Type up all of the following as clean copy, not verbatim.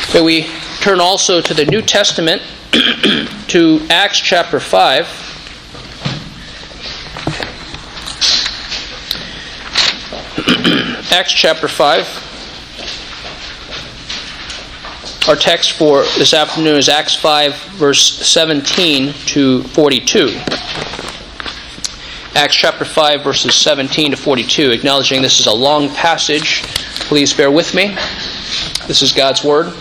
May we turn also to the New Testament, to Acts chapter 5. Acts chapter 5. Our text for this afternoon is Acts 5, verse 17 to 42. Acts chapter 5, verses 17 to 42. Acknowledging this is a long passage, please bear with me. This is God's Word.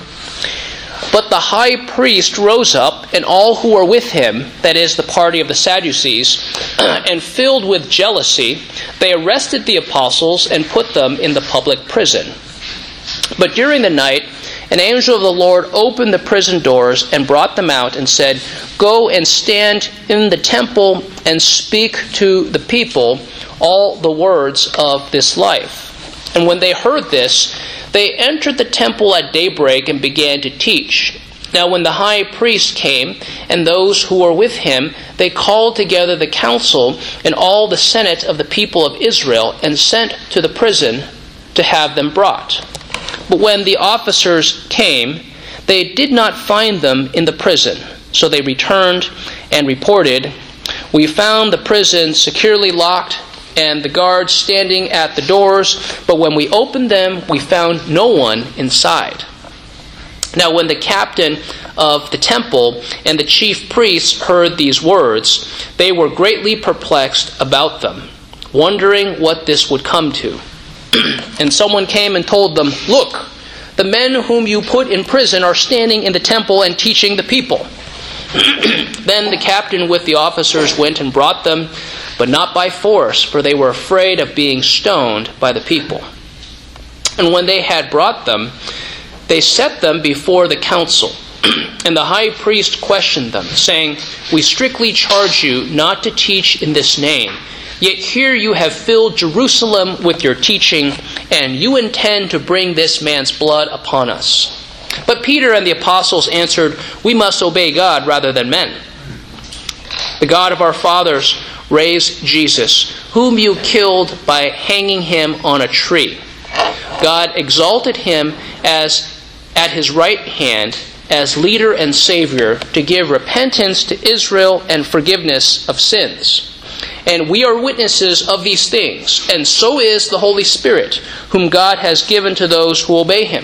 But the high priest rose up, and all who were with him, that is, the party of the Sadducees, and filled with jealousy, they arrested the apostles and put them in the public prison. But during the night, an angel of the Lord opened the prison doors and brought them out and said, "Go and stand in the temple and speak to the people all the words of this life." And when they heard this, they entered the temple at daybreak and began to teach. Now when the high priest came, and those who were with him, they called together the council and all the senate of the people of Israel, and sent to the prison to have them brought. But when the officers came, they did not find them in the prison. So they returned and reported, "We found the prison securely locked and the guards standing at the doors, but when we opened them, we found no one inside." Now when the captain of the temple and the chief priests heard these words, they were greatly perplexed about them, wondering what this would come to. And someone came and told them, "Look, the men whom you put in prison are standing in the temple and teaching the people." Then the captain with the officers went and brought them, but not by force, for they were afraid of being stoned by the people. And when they had brought them, they set them before the council. And the high priest questioned them, saying, "We strictly charge you not to teach in this name. Yet here you have filled Jerusalem with your teaching, and you intend to bring this man's blood upon us." But Peter and the apostles answered, "We must obey God rather than men. The God of our fathers raised Jesus, whom you killed by hanging him on a tree. God exalted him as at his right hand as leader and Savior, to give repentance to Israel and forgiveness of sins. And we are witnesses of these things, and so is the Holy Spirit, whom God has given to those who obey him."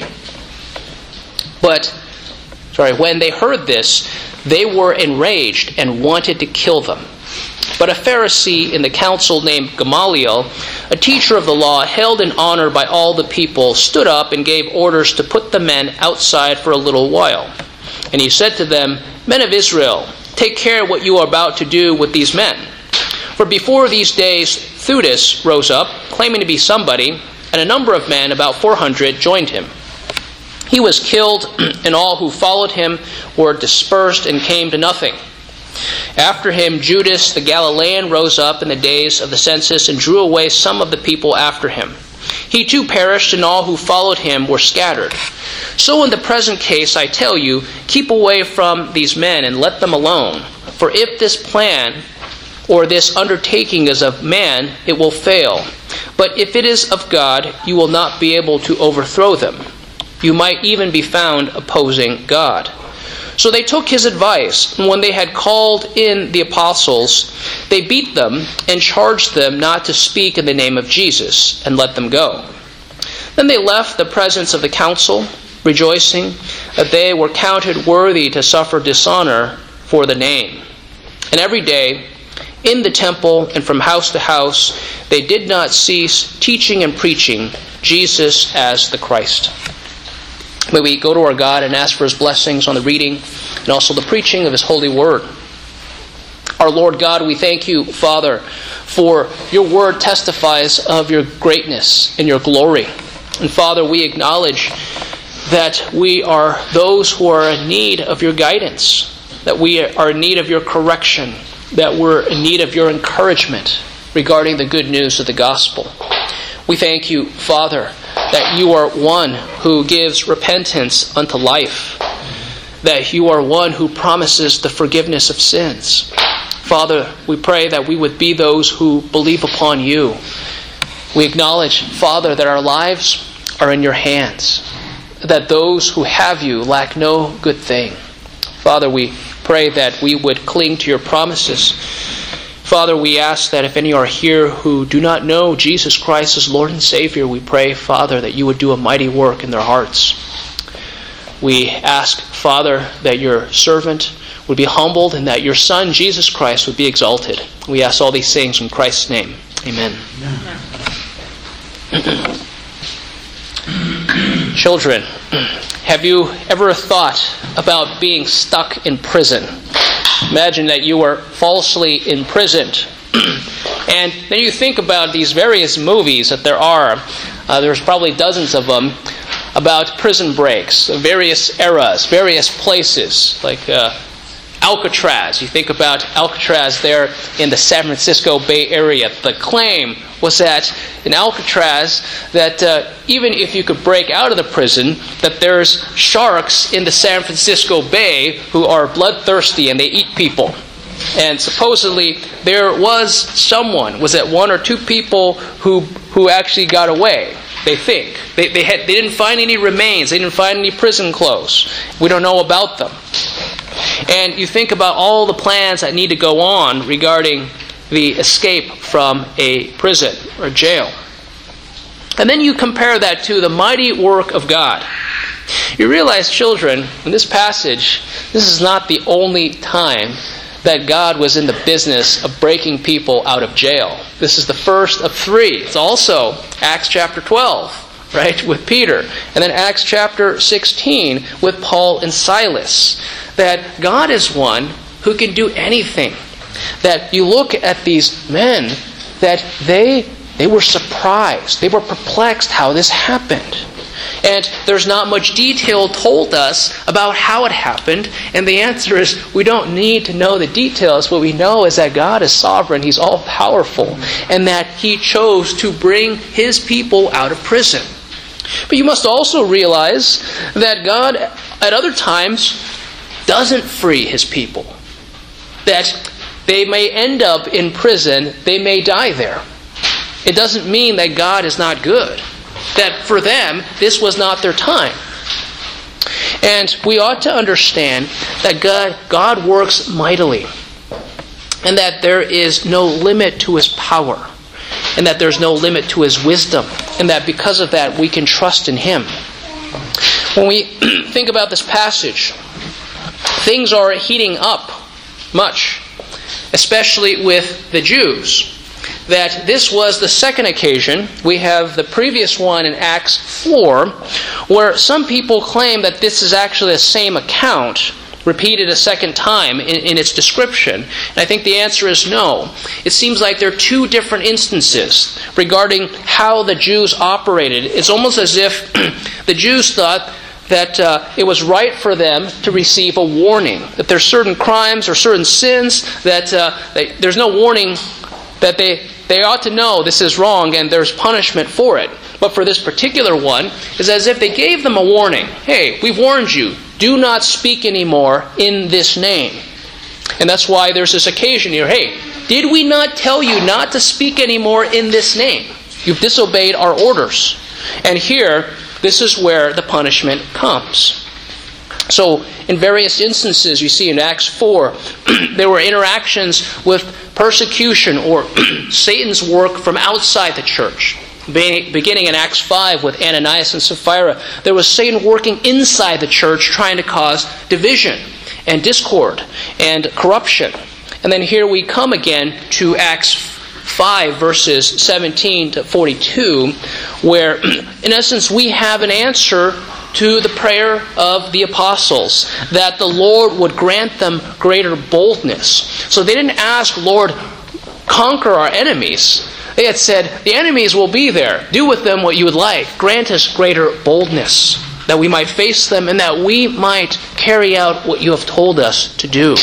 When they heard this, they were enraged and wanted to kill them. But a Pharisee in the council named Gamaliel, a teacher of the law held in honor by all the people, stood up and gave orders to put the men outside for a little while. And he said to them, "Men of Israel, take care what you are about to do with these men. For before these days Theudas rose up, claiming to be somebody, and a number of men, about 400, joined him. He was killed, and all who followed him were dispersed and came to nothing. After him, Judas the Galilean rose up in the days of the census and drew away some of the people after him. He too perished, and all who followed him were scattered. So in the present case, I tell you, keep away from these men and let them alone. For if this plan or this undertaking is of man, it will fail. But if it is of God, you will not be able to overthrow them. You might even be found opposing God." So they took his advice, and when they had called in the apostles, they beat them and charged them not to speak in the name of Jesus, and let them go. Then they left the presence of the council, rejoicing that they were counted worthy to suffer dishonor for the name. And every day, in the temple and from house to house, they did not cease teaching and preaching Jesus as the Christ. May we go to our God and ask for his blessings on the reading and also the preaching of his holy word. Our Lord God, we thank you, Father, for your word testifies of your greatness and your glory. And Father, we acknowledge that we are those who are in need of your guidance, that we are in need of your correction, that we're in need of your encouragement regarding the good news of the gospel. We thank you, Father, that you are one who gives repentance unto life, that you are one who promises the forgiveness of sins. Father, we pray that we would be those who believe upon you. We acknowledge, Father, that our lives are in your hands, that those who have you lack no good thing. Father, we pray that we would cling to your promises. Father, we ask that if any are here who do not know Jesus Christ as Lord and Savior, we pray, Father, that you would do a mighty work in their hearts. We ask, Father, that your servant would be humbled and that your Son, Jesus Christ, would be exalted. We ask all these things in Christ's name. Amen. Children, have you ever thought about being stuck in prison? Imagine that you were falsely imprisoned. And then you think about these various movies that there are. There's probably dozens of them about prison breaks, various eras, various places, like Alcatraz. You think about Alcatraz there in the San Francisco Bay Area. The claim was that in Alcatraz, that even if you could break out of the prison, that there's sharks in the San Francisco Bay who are bloodthirsty and they eat people. And supposedly there was someone, was that one or two people who actually got away. They think. They didn't find any remains. They didn't find any prison clothes. We don't know about them. And you think about all the plans that need to go on regarding the escape from a prison or jail. And then you compare that to the mighty work of God. You realize, children, in this passage, this is not the only time that God was in the business of breaking people out of jail. This is the first of three. It's also Acts chapter 12, right, with Peter. And then Acts chapter 16 with Paul and Silas. That God is one who can do anything. That you look at these men, that they were surprised. They were perplexed how this happened. And there's not much detail told us about how it happened. And the answer is, we don't need to know the details. What we know is that God is sovereign. He's all-powerful. And that He chose to bring His people out of prison. But you must also realize that God, at other times, doesn't free His people. That they may end up in prison. They may die there. It doesn't mean that God is not good. That for them, this was not their time. And we ought to understand that God works mightily. And that there is no limit to His power. And that there's no limit to His wisdom. And that because of that, we can trust in Him. When we think about this passage, things are heating up much. Especially with the Jews. That this was the second occasion. We have the previous one in Acts 4, where some people claim that this is actually the same account, repeated a second time in its description. And I think the answer is no. It seems like there are two different instances regarding how the Jews operated. It's almost as if the Jews thought that it was right for them to receive a warning. That there's certain crimes or certain sins that there's no warning, that they ought to know this is wrong and there's punishment for it. But for this particular one, it's as if they gave them a warning. Hey, we've warned you. Do not speak anymore in this name. And that's why there's this occasion here. Hey, did we not tell you not to speak anymore in this name? You've disobeyed our orders. And here, this is where the punishment comes. So, in various instances, you see in Acts 4, there were interactions with persecution or Satan's work from outside the church. Beginning in Acts 5 with Ananias and Sapphira, there was Satan working inside the church trying to cause division and discord and corruption. And then here we come again to Acts 5 verses 17 to 42, where in essence we have an answer to the prayer of the apostles, that the Lord would grant them greater boldness. So they didn't ask, Lord, conquer our enemies. They had said, the enemies will be there. Do with them what you would like. Grant us greater boldness, that we might face them and that we might carry out what you have told us to do.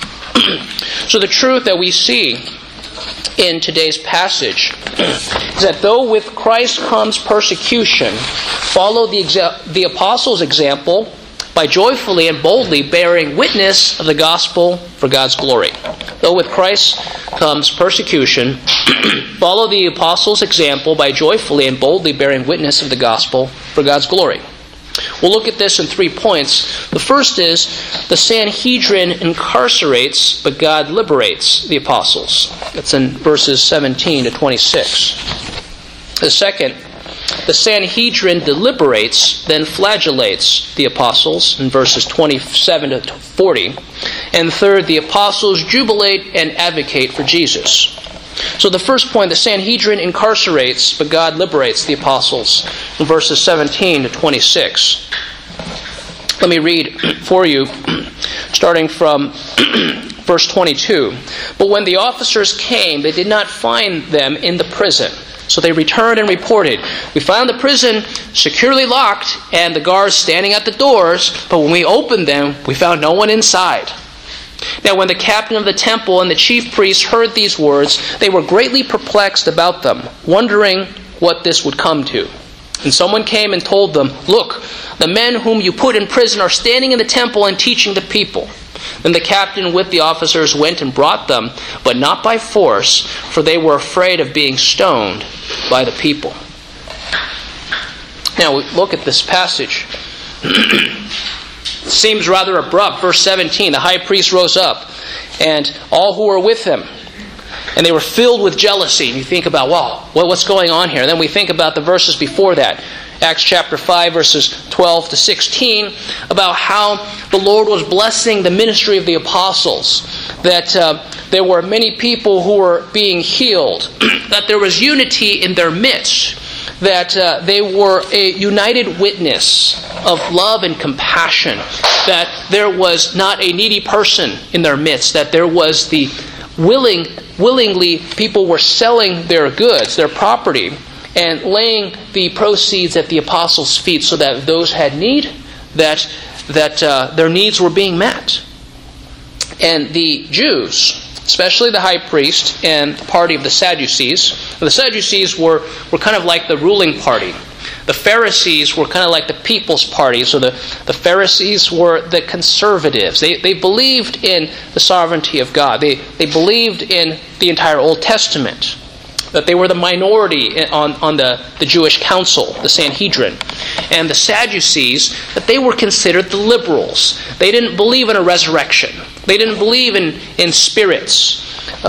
So the truth that we see in today's passage is that though with Christ comes persecution, follow the apostles' example by joyfully and boldly bearing witness of the gospel for God's glory. Though with Christ comes persecution, follow the apostles' example by joyfully and boldly bearing witness of the gospel for God's glory. We'll look at this in 3 points. The first is the Sanhedrin incarcerates, but God liberates the apostles. That's in verses 17 to 26. The second, the Sanhedrin deliberates, then flagellates the apostles in verses 27 to 40. And third, the apostles jubilate and advocate for Jesus. So the first point, the Sanhedrin incarcerates, but God liberates the apostles in verses 17 to 26. Let me read for you, starting from verse 22. But when the officers came, they did not find them in the prison. So they returned and reported, "We found the prison securely locked and the guards standing at the doors, but when we opened them, we found no one inside." Now when the captain of the temple and the chief priests heard these words, they were greatly perplexed about them, wondering what this would come to. And someone came and told them, "Look, the men whom you put in prison are standing in the temple and teaching the people." Then the captain with the officers went and brought them, but not by force, for they were afraid of being stoned by the people. Now we look at this passage. Seems rather abrupt. Verse 17, the high priest rose up, and all who were with him, and they were filled with jealousy. And you think about, wow, what's going on here? And then we think about the verses before that. Acts chapter 5, verses 12 to 16, about how the Lord was blessing the ministry of the apostles, that there were many people who were being healed, that there was unity in their midst, that they were a united witness of love and compassion, that there was not a needy person in their midst, that there was the willingly people were selling their goods, their property, and laying the proceeds at the apostles' feet so that those had need, that their needs were being met. And the Jews, especially the high priest and the party of the Sadducees. The Sadducees were kind of like the ruling party. The Pharisees were kind of like the people's party. So the Pharisees were the conservatives. They believed in the sovereignty of God. They believed in the entire Old Testament. That they were the minority on the Jewish council, the Sanhedrin. And the Sadducees, that they were considered the liberals. They didn't believe in a resurrection. They didn't believe in spirits.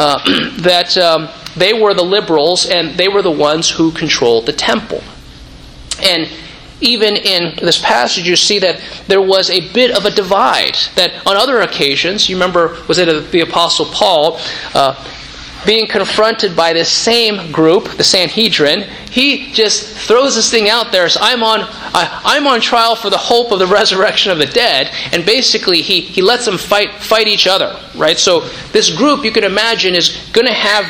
They were the liberals, and they were the ones who controlled the temple. And even in this passage, you see that there was a bit of a divide. That on other occasions, you remember, was it the Apostle Paul, being confronted by this same group, the Sanhedrin, he just throws this thing out there. So I'm on trial for the hope of the resurrection of the dead, and basically he lets them fight each other, right? So this group, you can imagine, is going to have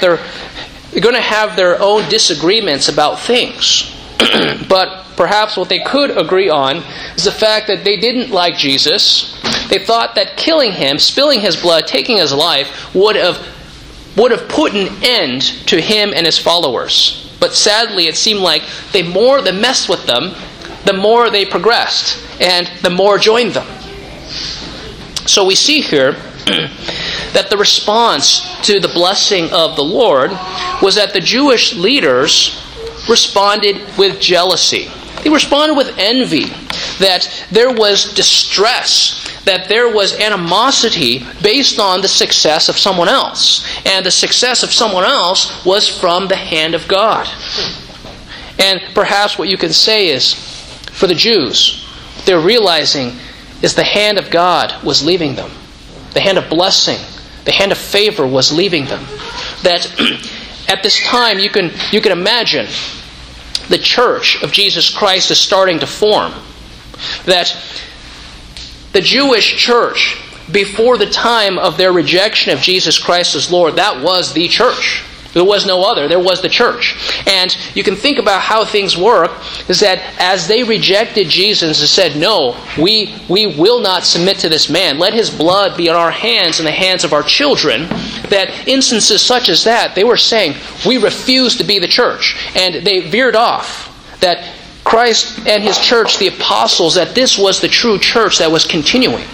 their own disagreements about things. But perhaps what they could agree on is the fact that they didn't like Jesus. They thought that killing him, spilling his blood, taking his life would have put an end to him and his followers. But sadly, it seemed like the more they messed with them, the more they progressed, and the more joined them. So we see here that the response to the blessing of the Lord was that the Jewish leaders responded with jealousy. They responded with envy, that there was distress, that there was animosity based on the success of someone else. And the success of someone else was from the hand of God. And perhaps what you can say is, for the Jews, what they're realizing is the hand of God was leaving them. The hand of blessing, the hand of favor was leaving them. That at this time, you can imagine the church of Jesus Christ is starting to form. That the Jewish church, before the time of their rejection of Jesus Christ as Lord, that was the church. There was no other. There was the church. And you can think about how things work, is that as they rejected Jesus and said, no, we will not submit to this man. Let his blood be on our hands and the hands of our children. That instances such as that, they were saying, we refuse to be the church. And they veered off. That Christ and his church, the apostles, that this was the true church that was continuing.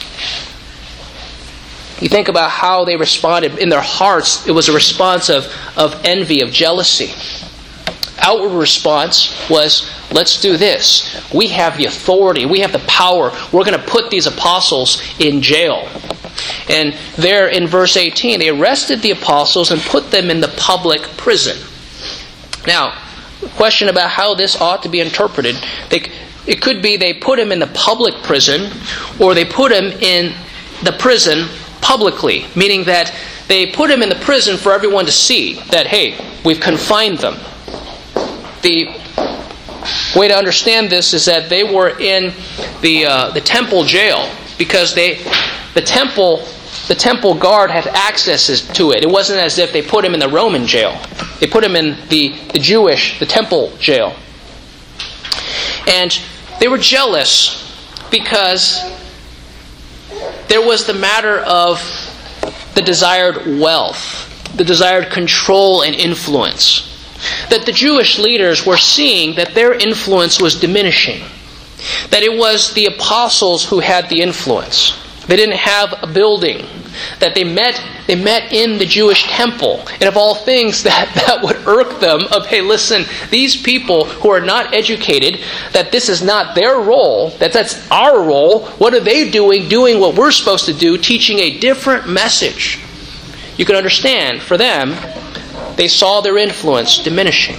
You think about how they responded in their hearts. It was a response of envy, of jealousy. Outward response was let's do this. We have the authority. We have the power. We're going to put these apostles in jail. And there in verse 18, they arrested the apostles and put them in the public prison. Now, the question about how this ought to be interpreted, it could be they put him in the public prison, or they put him in the prison publicly, meaning that they put him in the prison for everyone to see that, hey, we've confined them. The way to understand this is that they were in the temple jail because the temple guard had access to it. It wasn't as if they put him in the Roman jail. They put him in the temple jail. And they were jealous because there was the matter of the desired wealth, the desired control and influence. That the Jewish leaders were seeing that their influence was diminishing. That it was the apostles who had the influence. They didn't have a building. That they met in the Jewish temple. And of all things, that would irk them of, hey, listen, these people who are not educated, that this is not their role, that's our role. What are they doing? Doing what we're supposed to do, teaching a different message. You can understand, for them, they saw their influence diminishing.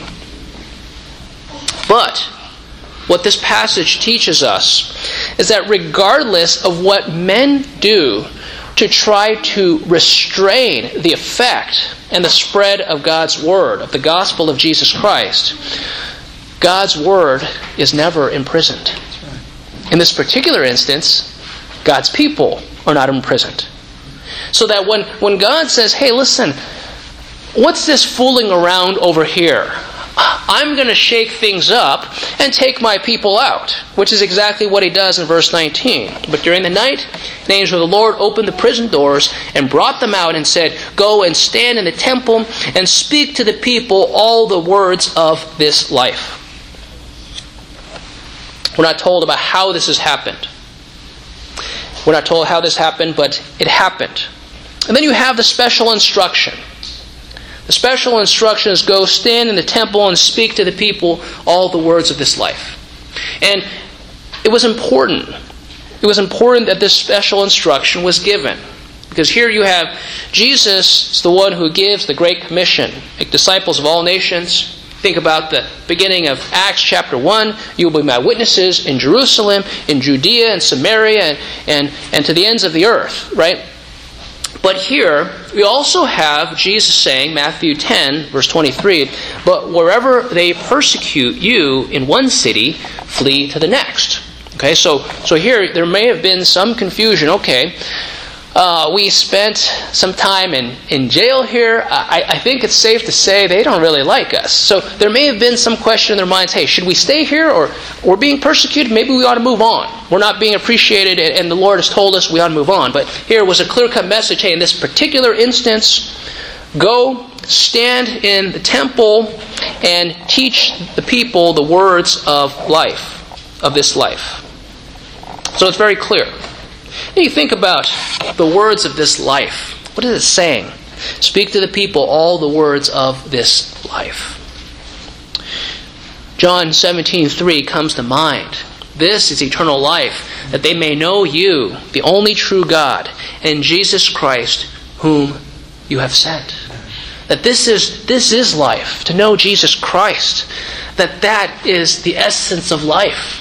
But what this passage teaches us is that regardless of what men do to try to restrain the effect and the spread of God's Word, of the gospel of Jesus Christ, God's Word is never imprisoned. In this particular instance, God's people are not imprisoned. So that when God says, hey, listen, what's this fooling around over here? I'm going to shake things up and take my people out, which is exactly what he does in verse 19. But during the night, the angel of the Lord opened the prison doors and brought them out and said, go and stand in the temple and speak to the people all the words of this life. We're not told about how this has happened. We're not told how this happened, but it happened. And then you have the special instruction. The special instruction is go stand in the temple and speak to the people all the words of this life. And it was important. It was important that this special instruction was given. Because here you have Jesus is the one who gives the Great Commission. Make disciples of all nations. Think about the beginning of Acts chapter 1. You will be my witnesses in Jerusalem, in Judea and Samaria, and to the ends of the earth. Right? But here, we also have Jesus saying, Matthew 10, verse 23, but wherever they persecute you in one city, flee to the next. Okay, so here there may have been some confusion. Okay, we spent some time in jail here. I think it's safe to say they don't really like us. So there may have been some question in their minds, hey, should we stay here, or we're being persecuted? Maybe we ought to move on. We're not being appreciated, and the Lord has told us we ought to move on. But here was a clear-cut message, hey, in this particular instance, go stand in the temple and teach the people the words of life, of this life. So it's very clear. When you think about the words of this life, what is it saying? Speak to the people all the words of this life. John 17:3 comes to mind. This is eternal life, that they may know you, the only true God, and Jesus Christ, whom you have sent. That this is life, to know Jesus Christ. That is the essence of life.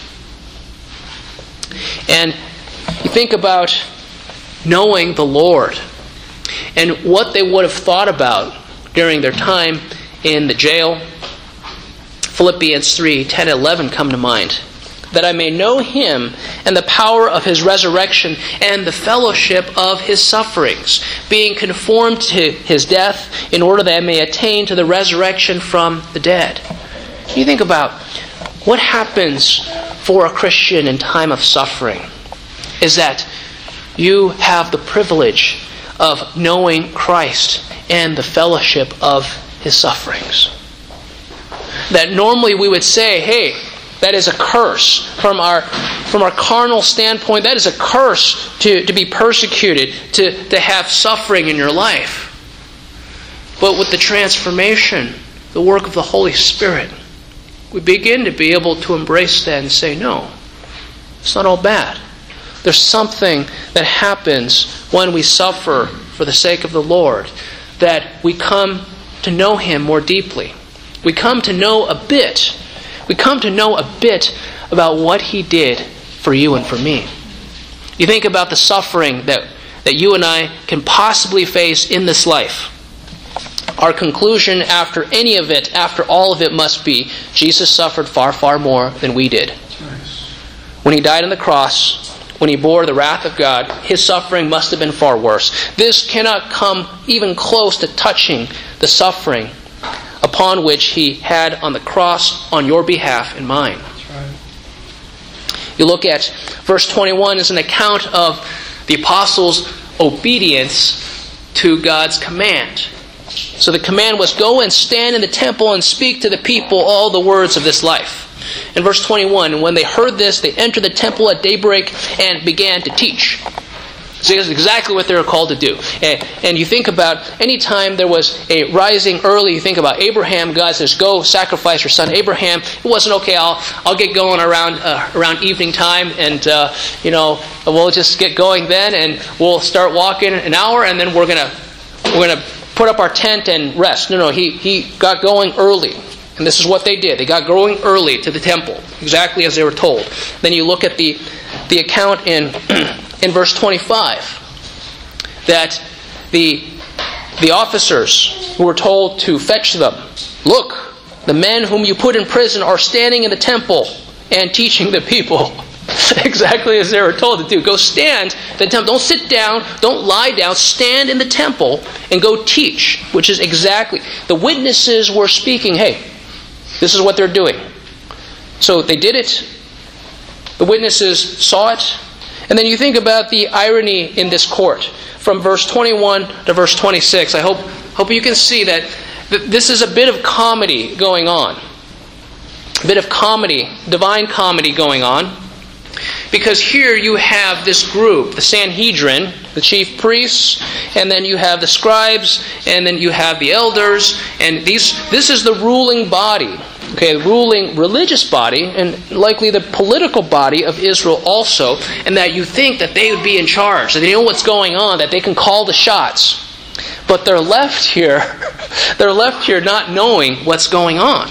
And you think about knowing the Lord and what they would have thought about during their time in the jail. Philippians 3:10-11 come to mind. That I may know Him and the power of His resurrection and the fellowship of His sufferings, being conformed to His death, in order that I may attain to the resurrection from the dead. You think about what happens for a Christian in time of suffering is that you have the privilege of knowing Christ and the fellowship of His sufferings. That normally we would say, hey, that is a curse. From our carnal standpoint, that is a curse to be persecuted, to have suffering in your life. But with the transformation, the work of the Holy Spirit, we begin to be able to embrace that and say, no, it's not all bad. There's something that happens when we suffer for the sake of the Lord, that we come to know Him more deeply. We come to know a bit. We come to know a bit about what He did for you and for me. You think about the suffering that you and I can possibly face in this life. Our conclusion after any of it, after all of it, must be Jesus suffered far, far more than we did. When He died on the cross, when He bore the wrath of God, His suffering must have been far worse. This cannot come even close to touching the suffering upon which He had on the cross on your behalf and mine. You look at verse 21 as an account of the apostles' obedience to God's command. So the command was, go and stand in the temple and speak to the people all the words of this life. In verse 21, when they heard this, they entered the temple at daybreak and began to teach. So that's exactly what they were called to do. And you think about any time there was a rising early, you think about Abraham, God says, go sacrifice your son Abraham. It wasn't, okay, I'll get going around evening time and, we'll just get going then and we'll start walking an hour and then we're gonna put up our tent and rest. No, he got going early. And this is what they did. They got going early to the temple, exactly as they were told. Then you look at the account in verse 25, that the officers who were told to fetch them, look, the men whom you put in prison are standing in the temple and teaching the people. Exactly as they were told to do. Go stand in the temple. Don't sit down. Don't lie down. Stand in the temple and go teach, which is exactly. The witnesses were speaking, hey, this is what they're doing. So they did it. The witnesses saw it. And then you think about the irony in this court. From verse 21 to verse 26. I hope you can see that this is a bit of comedy going on. A bit of comedy, divine comedy going on. Because here you have this group, the Sanhedrin, the chief priests, and then you have the scribes, and then you have the elders, and this is the ruling body, okay, the ruling religious body, and likely the political body of Israel also, and that you think that they would be in charge, that they know what's going on, that they can call the shots. But they're left here not knowing what's going on.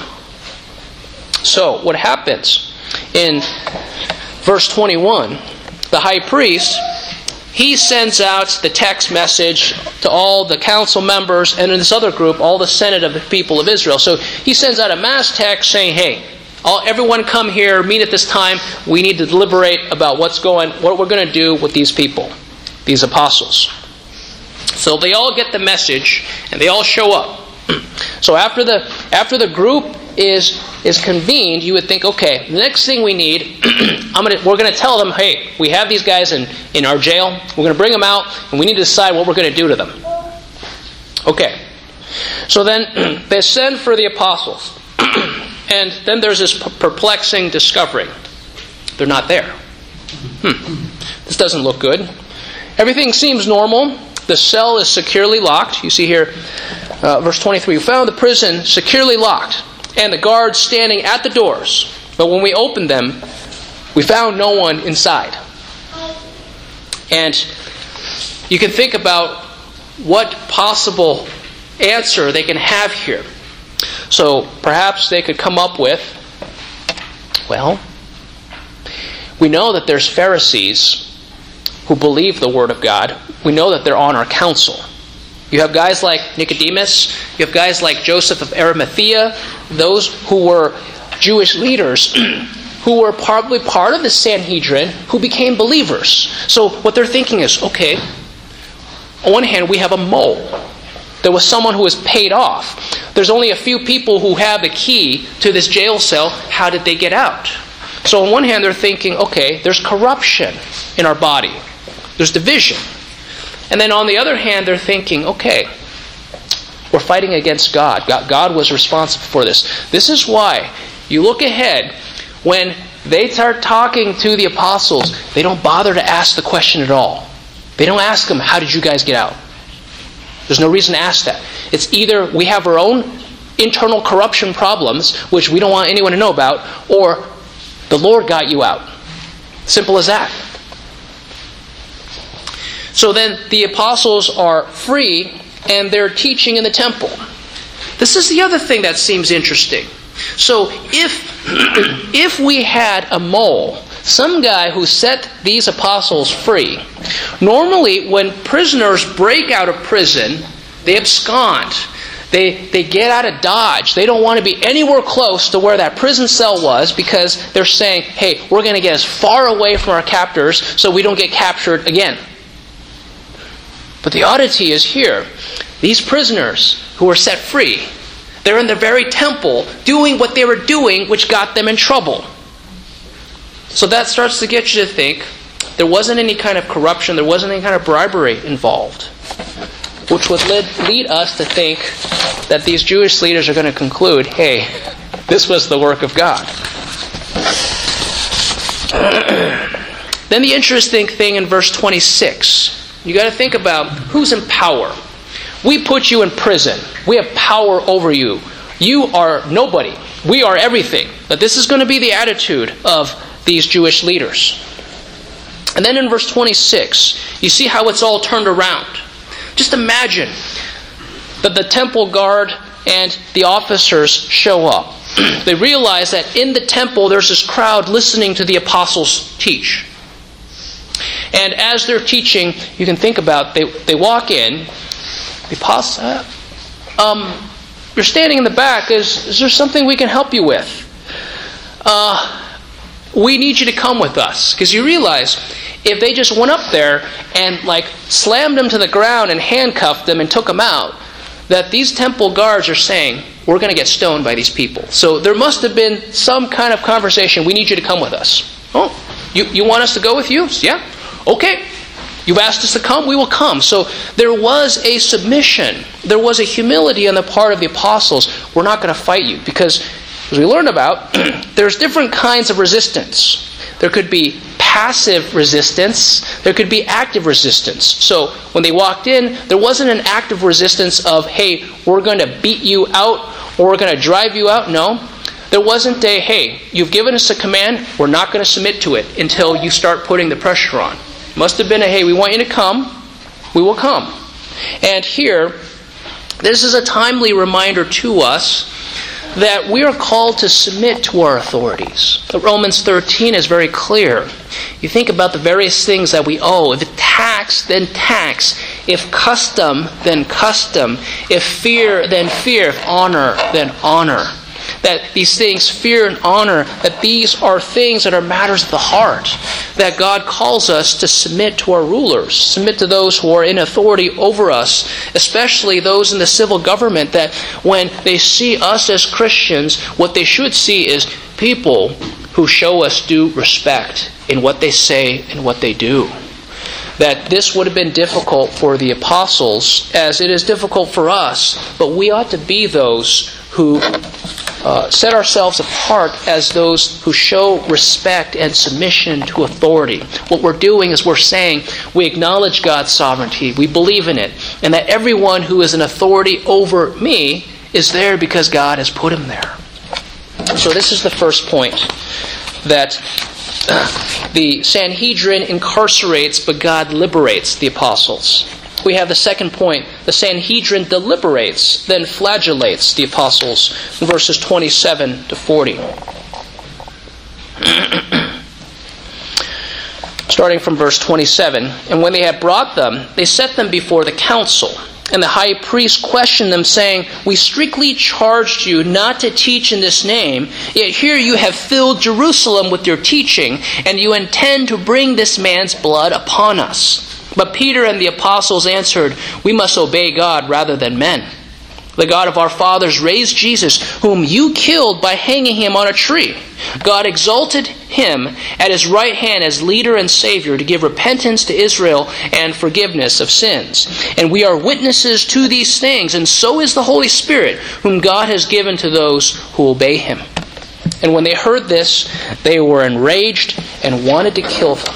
So, what happens? In verse 21, the high priest, he sends out the text message to all the council members and in this other group, all the Senate of the people of Israel. So he sends out a mass text saying, hey, everyone come here, meet at this time. We need to deliberate about what we're going to do with these people, these apostles. So they all get the message and they all show up. So after the group is convened, you would think, okay, the next thing we need, we're going to tell them, hey, we have these guys in our jail. We're going to bring them out, and we need to decide what we're going to do to them. Okay. So then they send for the apostles. And then there's this perplexing discovery. They're not there. This doesn't look good. Everything seems normal. The cell is securely locked. You see here, verse 23, we found the prison securely locked, and the guards standing at the doors. But when we opened them, we found no one inside. And you can think about what possible answer they can have here. So perhaps they could come up with, well, we know that there's Pharisees who believe the Word of God. We know that they're on our council. You have guys like Nicodemus. You have guys like Joseph of Arimathea. Those who were Jewish leaders who were probably part of the Sanhedrin who became believers. So what they're thinking is, okay, on one hand we have a mole. There was someone who was paid off. There's only a few people who have the key to this jail cell. How did they get out? So on one hand they're thinking, okay, there's corruption in our body. There's division. And then on the other hand, they're thinking, okay, we're fighting against God. God was responsible for this. This is why you look ahead, when they start talking to the apostles, they don't bother to ask the question at all. They don't ask them, how did you guys get out? There's no reason to ask that. It's either we have our own internal corruption problems, which we don't want anyone to know about, or the Lord got you out. Simple as that. So then the apostles are free and they're teaching in the temple. This is the other thing that seems interesting. So if we had a mole, some guy who set these apostles free, normally when prisoners break out of prison, they abscond. They get out of Dodge. They don't want to be anywhere close to where that prison cell was because they're saying, hey, we're going to get as far away from our captors so we don't get captured again. But the oddity is here. These prisoners who were set free, they're in the very temple doing what they were doing, which got them in trouble. So that starts to get you to think there wasn't any kind of corruption, there wasn't any kind of bribery involved, which would lead us to think that these Jewish leaders are going to conclude, hey, this was the work of God. Then the interesting thing in verse 26, you got to think about who's in power. We put you in prison. We have power over you. You are nobody. We are everything. But this is going to be the attitude of these Jewish leaders. And then in verse 26, you see how it's all turned around. Just imagine that the temple guard and the officers show up. They realize that in the temple there's this crowd listening to the apostles teach. And as they're teaching, you can think about, they walk in, the apostles, you're standing in the back, is there something we can help you with? We need you to come with us. Because you realize, if they just went up there and slammed them to the ground and handcuffed them and took them out, that these temple guards are saying, we're going to get stoned by these people. So there must have been some kind of conversation, we need you to come with us. Oh, you want us to go with you? Yeah? Okay. You've asked us to come, we will come. So there was a submission. There was a humility on the part of the apostles. We're not going to fight you. Because, as we learned about, there's different kinds of resistance. There could be passive resistance. There could be active resistance. So when they walked in, there wasn't an active resistance of, hey, we're going to beat you out or we're going to drive you out. No. There wasn't a, hey, you've given us a command, we're not going to submit to it until you start putting the pressure on. Must have been a, hey, we want you to come, we will come. And here, this is a timely reminder to us that we are called to submit to our authorities. Romans 13 is very clear. You think about the various things that we owe. If tax, then tax. If custom, then custom. If fear, then fear. If honor, then honor. That these things, fear and honor, that these are things that are matters of the heart. That God calls us to submit to our rulers, submit to those who are in authority over us, especially those in the civil government, that when they see us as Christians, what they should see is people who show us due respect in what they say and what they do. That this would have been difficult for the apostles, as it is difficult for us, but we ought to be those who set ourselves apart as those who show respect and submission to authority. What we're doing is we're saying we acknowledge God's sovereignty, we believe in it, and that everyone who is an authority over me is there because God has put him there. So this is the first point, that the Sanhedrin incarcerates, but God liberates the apostles. We have the second point. The Sanhedrin deliberates, then flagellates the apostles, in verses 27 to 40. Starting from verse 27. And when they had brought them, they set them before the council. And the high priest questioned them, saying, we strictly charged you not to teach in this name, yet here you have filled Jerusalem with your teaching, and you intend to bring this man's blood upon us. But Peter and the apostles answered, we must obey God rather than men. The God of our fathers raised Jesus, whom you killed by hanging him on a tree. God exalted him at his right hand as leader and Savior to give repentance to Israel and forgiveness of sins. And we are witnesses to these things, and so is the Holy Spirit, whom God has given to those who obey him. And when they heard this, they were enraged and wanted to kill them.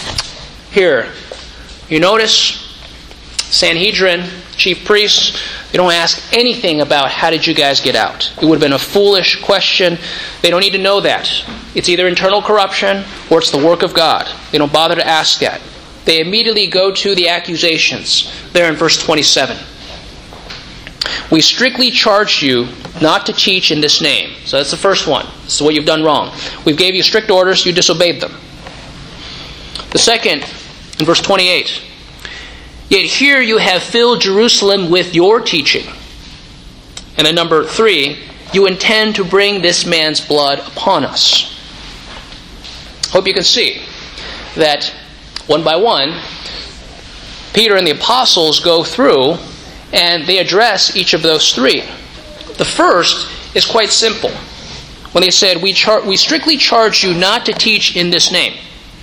Here, you notice Sanhedrin, chief priests, You don't ask anything about how did you guys get out. It would have been a foolish question. They don't need to know that. It's either internal corruption or it's the work of God. They don't bother to ask that. They immediately go to the accusations there in verse 27. We strictly charge you not to teach in this name. So that's the first one. This is what you've done wrong. We gave you strict orders, you disobeyed them. The second, in verse 28, yet here you have filled Jerusalem with your teaching. And then number 3, you intend to bring this man's blood upon us. Hope you can see that one by one, Peter and the apostles go through and they address each of those 3. The first is quite simple. When they said, we strictly charge you not to teach in this name.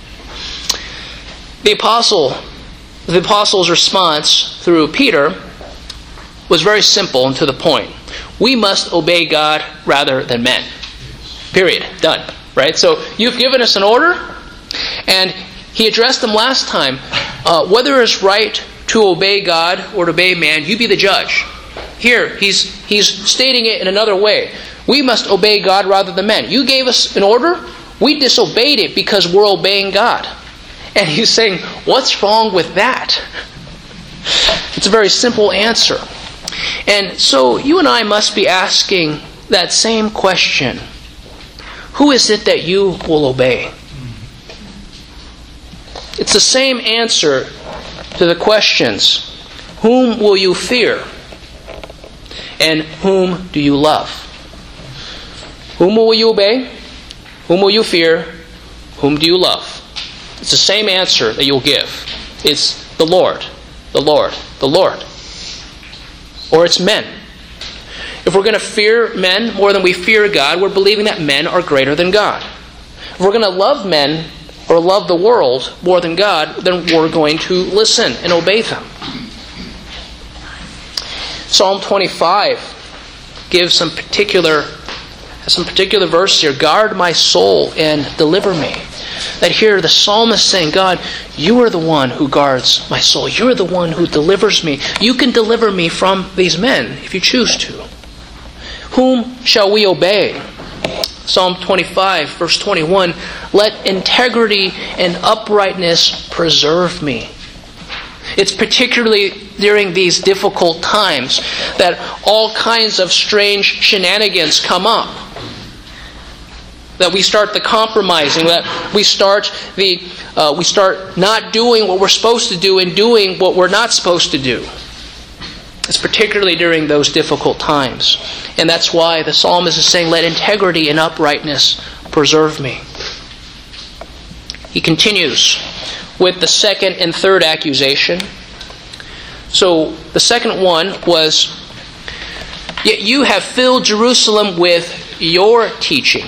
The apostles' response through Peter was very simple and to the point. We must obey God rather than men. Period. Done. Right? So you've given us an order, and he addressed them last time. Whether it's right to obey God or to obey man, you be the judge. Here, he's stating it in another way. We must obey God rather than men. You gave us an order, we disobeyed it because we're obeying God. And he's saying, what's wrong with that? It's a very simple answer. And so you and I must be asking that same question. Who is it that you will obey? It's the same answer to the questions. Whom will you fear? And whom do you love? Whom will you obey? Whom will you fear? Whom do you love? It's the same answer that you'll give. It's the Lord, the Lord, the Lord. Or it's men. If we're going to fear men more than we fear God, we're believing that men are greater than God. If we're going to love men or love the world more than God, then we're going to listen and obey them. Psalm 25 gives some particular verse here. Guard my soul and deliver me. That here the psalmist saying, God, you are the one who guards my soul. You are the one who delivers me. You can deliver me from these men if you choose to. Whom shall we obey? Psalm 25, verse 21, let integrity and uprightness preserve me. It's particularly during these difficult times that all kinds of strange shenanigans come up. That we start the compromising, that we start not doing what we're supposed to do and doing what we're not supposed to do. It's particularly during those difficult times. And that's why the psalmist is saying, let integrity and uprightness preserve me. He continues with the second and third accusation. So the second one was, yet you have filled Jerusalem with your teaching.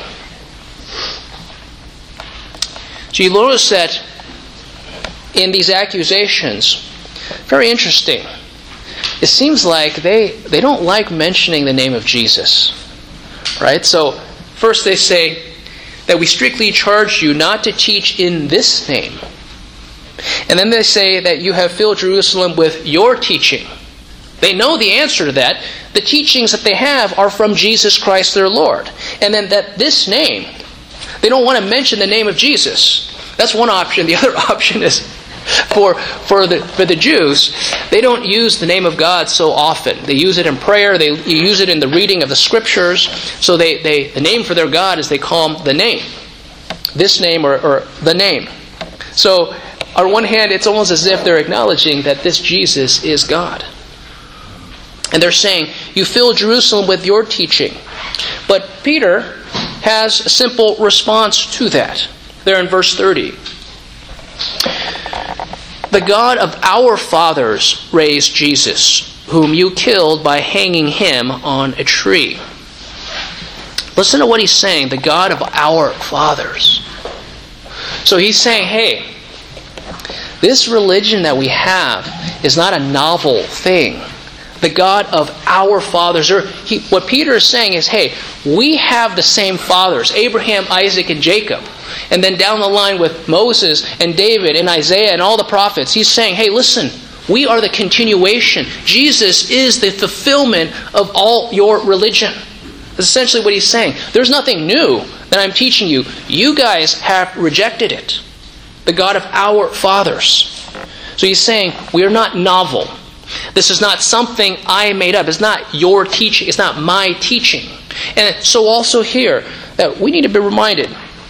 So you notice that in these accusations, very interesting. It seems like they don't like mentioning the name of Jesus. Right? So first they say that we strictly charge you not to teach in this name. And then they say that you have filled Jerusalem with your teaching. They know the answer to that. The teachings that they have are from Jesus Christ their Lord. And then that this name, they don't want to mention the name of Jesus. That's one option. The other option is for the Jews, they don't use the name of God so often. They use it in prayer. They use it in the reading of the Scriptures. So the name for their God is they call him the name. This name or the name. So on one hand, it's almost as if they're acknowledging that this Jesus is God. And they're saying, you fill Jerusalem with your teaching. But Peter has a simple response to that. There in verse 30. The God of our fathers raised Jesus, whom you killed by hanging him on a tree. Listen to what he's saying, the God of our fathers. So he's saying, hey, this religion that we have is not a novel thing. The God of our fathers. What Peter is saying is, hey, we have the same fathers, Abraham, Isaac, and Jacob. And then down the line with Moses and David and Isaiah and all the prophets, he's saying, hey, listen, We are the continuation. Jesus is the fulfillment of all your religion. That's essentially what he's saying. There's nothing new that I'm teaching you. You guys have rejected it. The God of our fathers. So he's saying, we are not novel. This is not something I made up. It's not your teaching. It's not my teaching. And so also here, that we need to be reminded,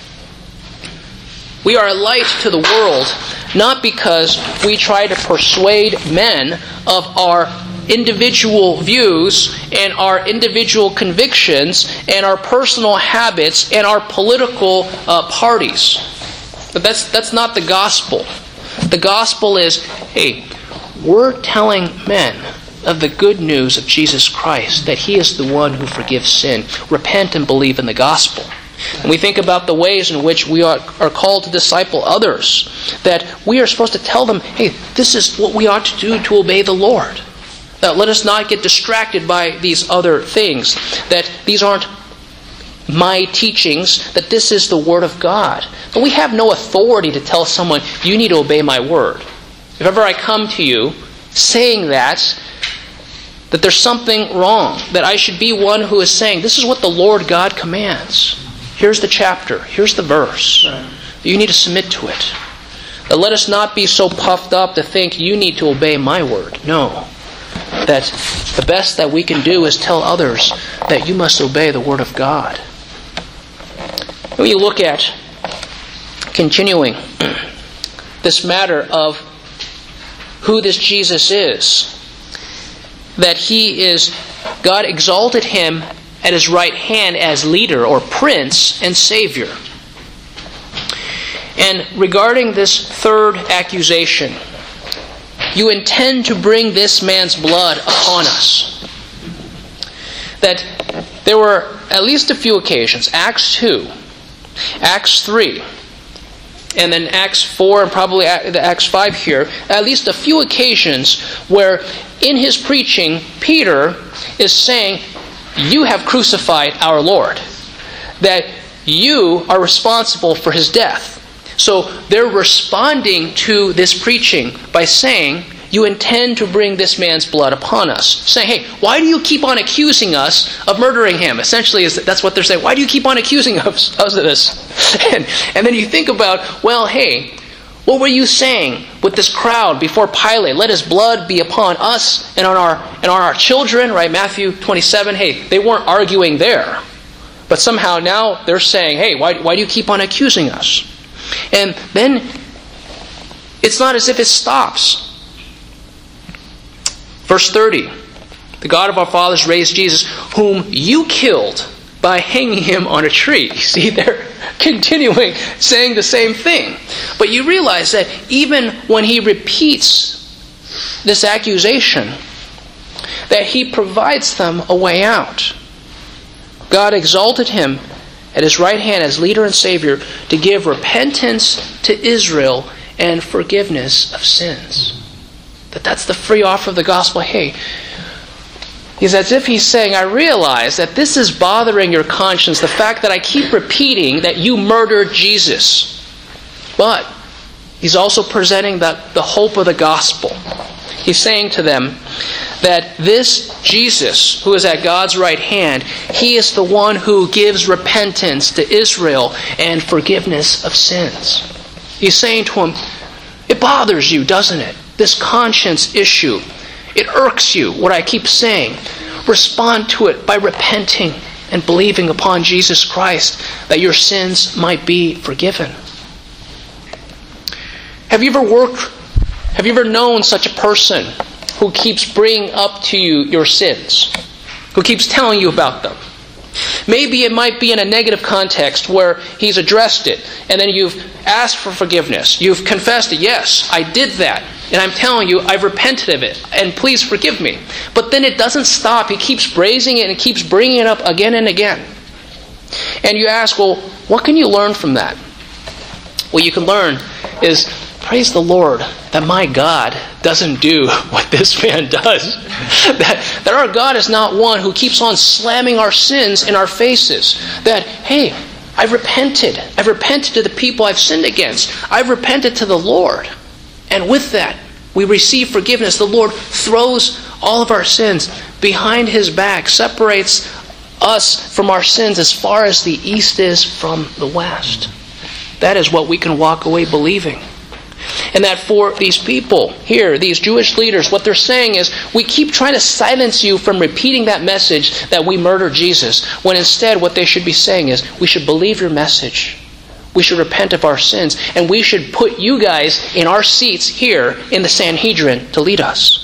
we are a light to the world, not because we try to persuade men of our individual views and our individual convictions and our personal habits and our political parties. But that's not the gospel. The gospel is, hey, we're telling men of the good news of Jesus Christ, that He is the one who forgives sin. Repent and believe in the gospel. And we think about the ways in which we are called to disciple others, that we are supposed to tell them, hey, this is what we ought to do to obey the Lord. That let us not get distracted by these other things, that these aren't my teachings, that this is the Word of God. But we have no authority to tell someone, you need to obey my word. If ever I come to you saying that there's something wrong, that I should be one who is saying, this is what the Lord God commands. Here's the chapter, here's the verse. You need to submit to it. That let us not be so puffed up to think you need to obey my word. No. That the best that we can do is tell others that you must obey the word of God. When you look at continuing this matter of who this Jesus is, that He is, God exalted Him at His right hand as leader or prince and savior. And regarding this third accusation, you intend to bring this man's blood upon us. That there were at least a few occasions, Acts 2, Acts 3, and then Acts 4 and probably Acts 5 here, at least a few occasions where in his preaching, Peter is saying, you have crucified our Lord. That you are responsible for His death. So they're responding to this preaching by saying, you intend to bring this man's blood upon us. Saying, hey, why do you keep on accusing us of murdering him? Essentially, that's what they're saying. Why do you keep on accusing us of this? And then you think about, well, hey, what were you saying with this crowd before Pilate? Let His blood be upon us and on our children, right? Matthew 27. Hey, they weren't arguing there. But somehow now they're saying, hey, why do you keep on accusing us? And then it's not as if it stops. Verse 30. The God of our fathers raised Jesus, whom you killed by hanging Him on a tree. You see, they're continuing saying the same thing. But you realize that even when he repeats this accusation, that he provides them a way out. God exalted Him at His right hand as leader and savior to give repentance to Israel and forgiveness of sins. That's the free offer of the gospel. Hey, it's as if He's saying, I realize that this is bothering your conscience, the fact that I keep repeating that you murdered Jesus. But He's also presenting the hope of the gospel. He's saying to them that this Jesus, who is at God's right hand, He is the one who gives repentance to Israel and forgiveness of sins. He's saying to them, it bothers you, doesn't it? This conscience issue. It irks you, what I keep saying. Respond to it by repenting and believing upon Jesus Christ that your sins might be forgiven. Have you ever known such a person who keeps bringing up to you your sins? Who keeps telling you about them? Maybe it might be in a negative context where he's addressed it and then you've asked for forgiveness. You've confessed it. Yes, I did that. And I'm telling you, I've repented of it. And please forgive me. But then it doesn't stop. He keeps raising it and keeps bringing it up again and again. And you ask, well, what can you learn from that? What you can learn is, praise the Lord that my God doesn't do what this man does. That our God is not one who keeps on slamming our sins in our faces. That, hey, I've repented. I've repented to the people I've sinned against. I've repented to the Lord. And with that, we receive forgiveness. The Lord throws all of our sins behind His back, separates us from our sins as far as the east is from the west. That is what we can walk away believing. And that for these people here, these Jewish leaders, what they're saying is, we keep trying to silence you from repeating that message that we murdered Jesus, when instead what they should be saying is, we should believe your message. We should repent of our sins, and we should put you guys in our seats here in the Sanhedrin to lead us.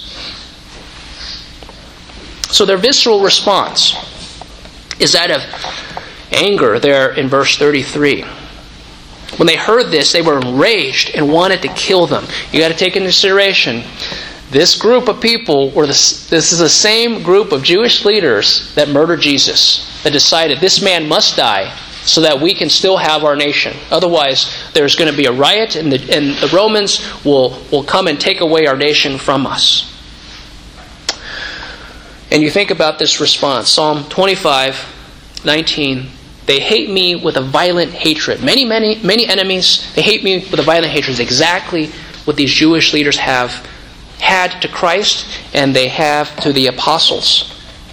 So their visceral response is that of anger there in verse 33. When they heard this, they were enraged and wanted to kill them. You got to take into consideration, this group of people this is the same group of Jewish leaders that murdered Jesus, that decided this man must die so that we can still have our nation. Otherwise, there's going to be a riot, and the Romans will come and take away our nation from us. And you think about this response. Psalm 25:19. They hate me with a violent hatred. Many enemies. They hate me with a violent hatred. It's exactly what these Jewish leaders have had to Christ, and they have to the apostles.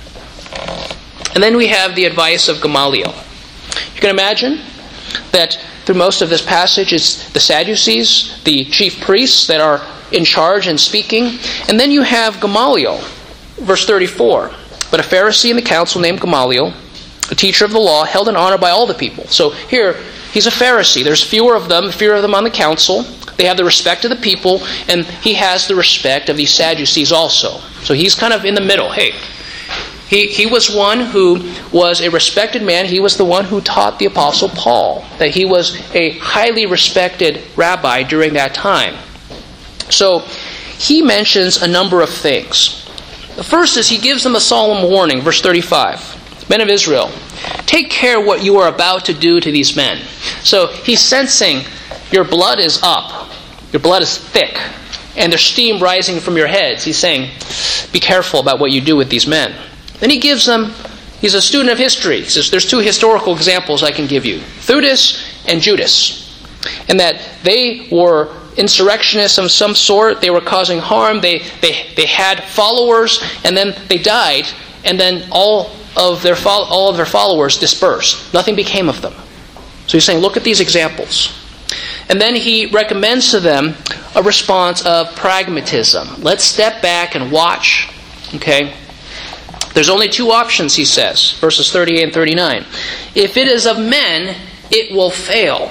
And then we have the advice of Gamaliel. You can imagine that through most of this passage, it's the Sadducees, the chief priests, that are in charge and speaking. And then you have Gamaliel, verse 34. But a Pharisee in the council named Gamaliel, a teacher of the law, held in honor by all the people. So here, he's a Pharisee. There's fewer of them on the council. They have the respect of the people, and he has the respect of these Sadducees also. So he's kind of in the middle. Hey, he was one who was a respected man. He was the one who taught the Apostle Paul. That he was a highly respected rabbi during that time. So he mentions a number of things. The first is he gives them a solemn warning, verse 35. Men of Israel, take care what you are about to do to these men. So he's sensing your blood is up. Your blood is thick. And there's steam rising from your heads. He's saying, be careful about what you do with these men. Then he gives them, he's a student of history. He says, there's two historical examples I can give you. Theudas and Judas. And that they were insurrectionists of some sort. They were causing harm. They had followers, and then they died. And then all of their followers dispersed. Nothing became of them. So he's saying, look at these examples. And then he recommends to them a response of pragmatism. Let's step back and watch. Okay? There's only two options, he says, verses 38 and 39. If it is of men, it will fail.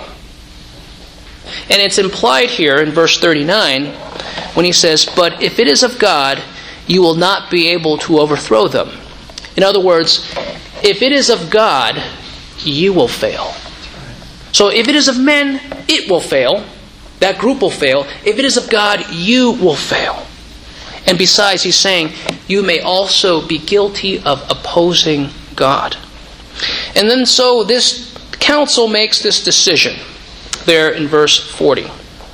And it's implied here in verse 39 when he says, but if it is of God, you will not be able to overthrow them. In other words, if it is of God, you will fail. So if it is of men, it will fail. That group will fail. If it is of God, you will fail. And besides, he's saying, you may also be guilty of opposing God. And then so this council makes this decision there in verse 40.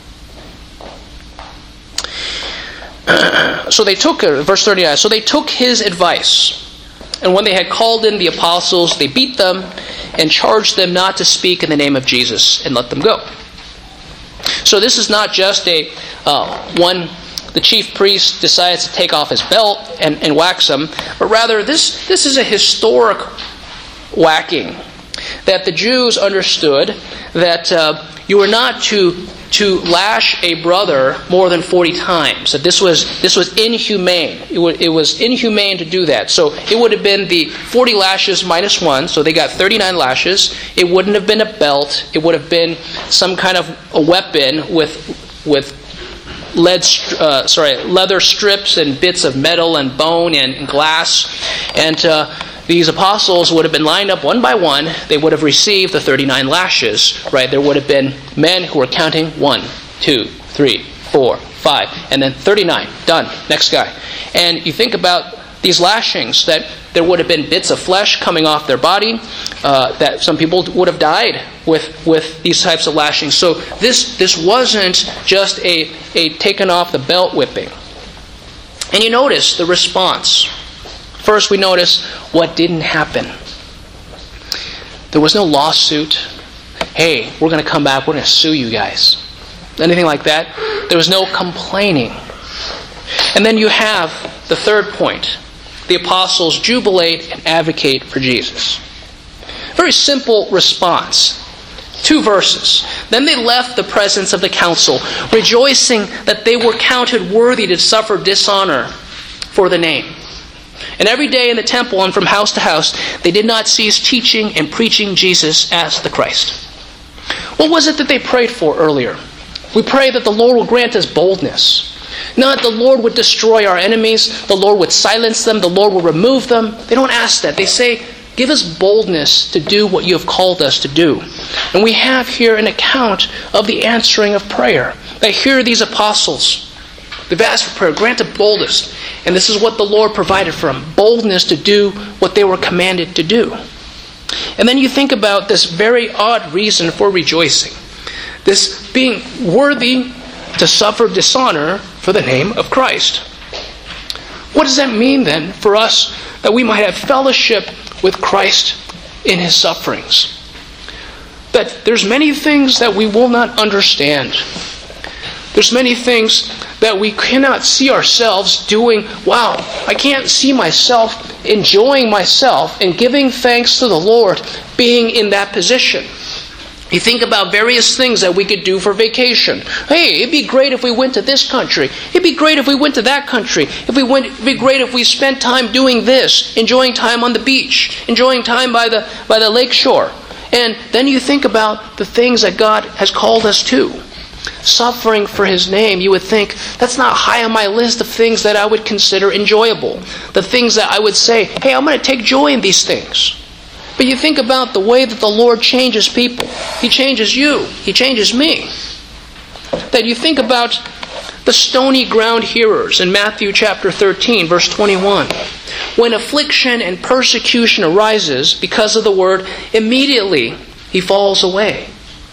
So they took, verse 39, so they took his advice. And when they had called in the apostles, they beat them and charged them not to speak in the name of Jesus and let them go. So this is not just the chief priest decides to take off his belt and wax him, but rather this is a historic whacking. That the Jews understood that you were not to lash a brother more than 40 times. That this was inhumane. It was inhumane to do that. So it would have been the 40 lashes minus 1. So they got 39 lashes. It wouldn't have been a belt. It would have been some kind of a weapon with leather strips and bits of metal and bone and glass. And these apostles would have been lined up one by one. They would have received the 39 lashes. Right? There would have been men who were counting 1, 2, 3, 4, 5, and then 39. Done. Next guy. And you think about these lashings, that there would have been bits of flesh coming off their body, that some people would have died with these types of lashings. So this wasn't just a taken off the belt whipping. And you notice the response. First we notice what didn't happen. There was no lawsuit. Hey, we're going to come back, we're going to sue you guys. Anything like that. There was no complaining. And then you have the third point. The apostles jubilate and advocate for Jesus. Very simple response. 2 verses. Then they left the presence of the council, rejoicing that they were counted worthy to suffer dishonor for the name. And every day in the temple and from house to house, they did not cease teaching and preaching Jesus as the Christ. What was it that they prayed for earlier? We pray that the Lord will grant us boldness. Not the Lord would destroy our enemies, the Lord would silence them, the Lord will remove them. They don't ask that. They say, give us boldness to do what you have called us to do. And we have here an account of the answering of prayer. That here these apostles, they've asked for prayer, granted boldness. And this is what the Lord provided for them, boldness to do what they were commanded to do. And then you think about this very odd reason for rejoicing. This being worthy to suffer dishonor for the name of Christ. What does that mean then for us that we might have fellowship with Christ in His sufferings? That there's many things that we will not understand. There's many things that we cannot see ourselves doing. Wow, I can't see myself enjoying myself and giving thanks to the Lord being in that position. You think about various things that we could do for vacation. Hey, it'd be great if we went to this country. It'd be great if we went to that country. It'd be great if we spent time doing this, enjoying time on the beach, enjoying time by the lake shore. And then you think about the things that God has called us to. Suffering for His name, you would think, that's not high on my list of things that I would consider enjoyable. The things that I would say, hey, I'm going to take joy in these things. But you think about the way that the Lord changes people. He changes you. He changes me. That you think about the stony ground hearers in Matthew chapter 13, verse 21. When affliction and persecution arises because of the word, immediately he falls away.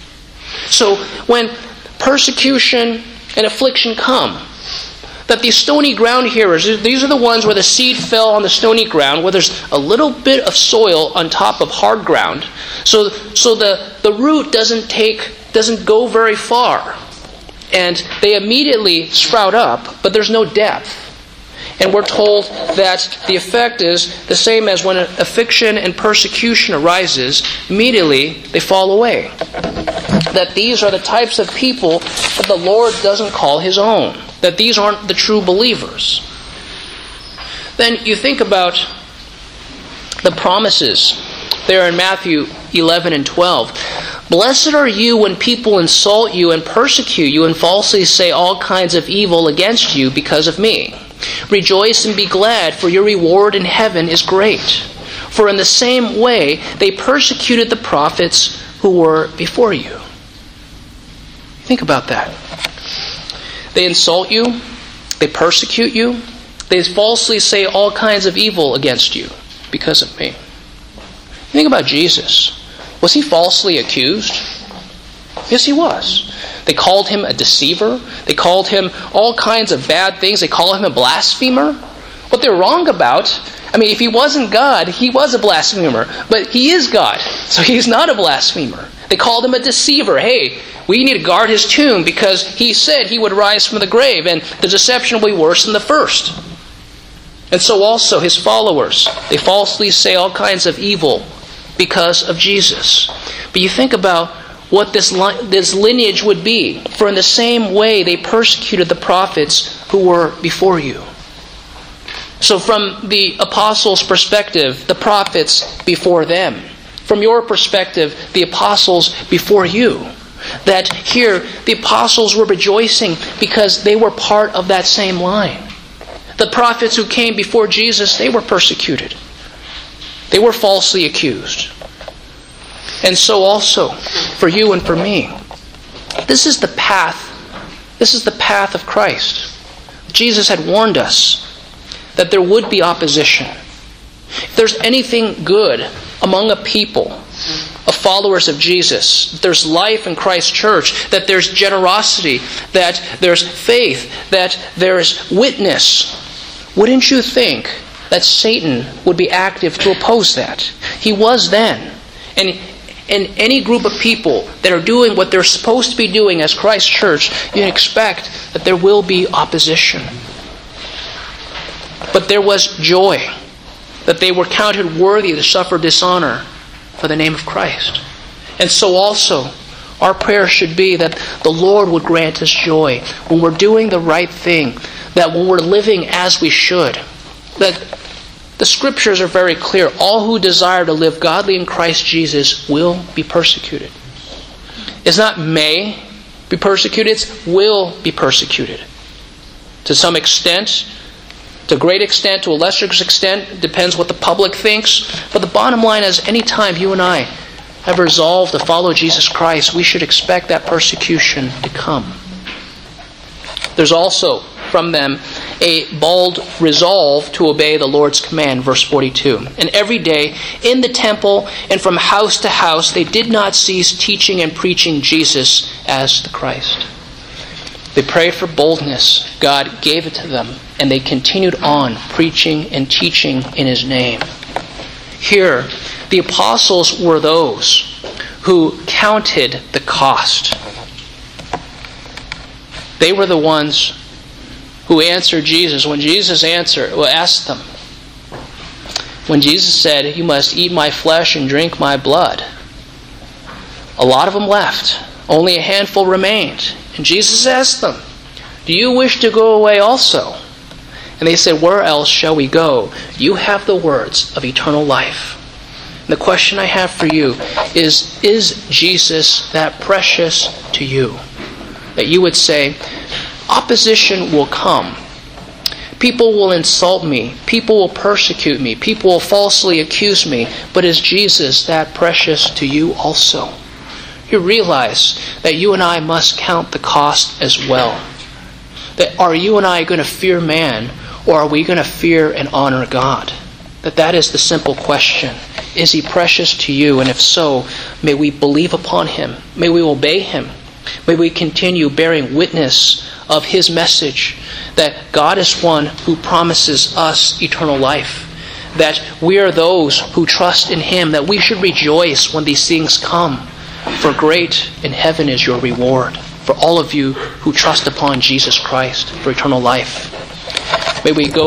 So when persecution and affliction come, that these stony ground hearers, these are the ones where the seed fell on the stony ground, where there's a little bit of soil on top of hard ground. So the root doesn't go very far. And they immediately sprout up, but there's no depth. And we're told that the effect is the same as when affliction and persecution arises, immediately they fall away. That these are the types of people that the Lord doesn't call His own. That these aren't the true believers. Then you think about the promises there in Matthew 11 and 12. Blessed are you when people insult you and persecute you and falsely say all kinds of evil against you because of me. Rejoice and be glad, for your reward in heaven is great. For in the same way they persecuted the prophets who were before you. Think about that. They insult you, they persecute you, they falsely say all kinds of evil against you because of me. Think about Jesus. Was He falsely accused? Yes, He was. They called Him a deceiver. They called Him all kinds of bad things. They called Him a blasphemer. What they're wrong about, if He wasn't God, He was a blasphemer. But He is God, so He's not a blasphemer. They called Him a deceiver. Hey, we need to guard His tomb because He said He would rise from the grave, and the deception will be worse than the first. And so also His followers, they falsely say all kinds of evil because of Jesus. But you think about what this lineage would be. For in the same way they persecuted the prophets who were before you. So from the apostles' perspective, the prophets before them. From your perspective, the apostles before you. That here, the apostles were rejoicing because they were part of that same line. The prophets who came before Jesus, they were persecuted. They were falsely accused. And so also, for you and for me, this is the path. This is the path of Christ. Jesus had warned us that there would be opposition. If there's anything good among a people of followers of Jesus, that there's life in Christ's church, that there's generosity, that there's faith, that there's witness, wouldn't you think that Satan would be active to oppose that? He was then. And any group of people that are doing what they're supposed to be doing as Christ's church, you can expect that there will be opposition. But there was joy, that they were counted worthy to suffer dishonor for the name of Christ. And so also, our prayer should be that the Lord would grant us joy when we're doing the right thing, that when we're living as we should, that the Scriptures are very clear. All who desire to live godly in Christ Jesus will be persecuted. It's not may be persecuted, it's will be persecuted. To some extent, to a great extent, to a lesser extent, it depends what the public thinks. But the bottom line is, any time you and I have resolved to follow Jesus Christ, we should expect that persecution to come. There's also from them a bold resolve to obey the Lord's command, verse 42. And every day in the temple and from house to house they did not cease teaching and preaching Jesus as the Christ. They prayed for boldness. God gave it to them, and they continued on preaching and teaching in His name. Here, the apostles were those who counted the cost. They were the ones who answered Jesus. When Jesus asked them, when Jesus said, "You must eat my flesh and drink my blood," a lot of them left. Only a handful remained. And Jesus asked them, "Do you wish to go away also?" And they said, "Where else shall we go? You have the words of eternal life." And the question I have for you is Jesus that precious to you? That you would say, opposition will come. People will insult me. People will persecute me. People will falsely accuse me. But is Jesus that precious to you also? You realize that you and I must count the cost as well. That are you and I going to fear man, or are we going to fear and honor God? That is the simple question. Is He precious to you? And if so, may we believe upon Him. May we obey Him. May we continue bearing witness of His message, that God is one who promises us eternal life, that we are those who trust in Him, that we should rejoice when these things come, for great in heaven is your reward for all of you who trust upon Jesus Christ for eternal life. May we go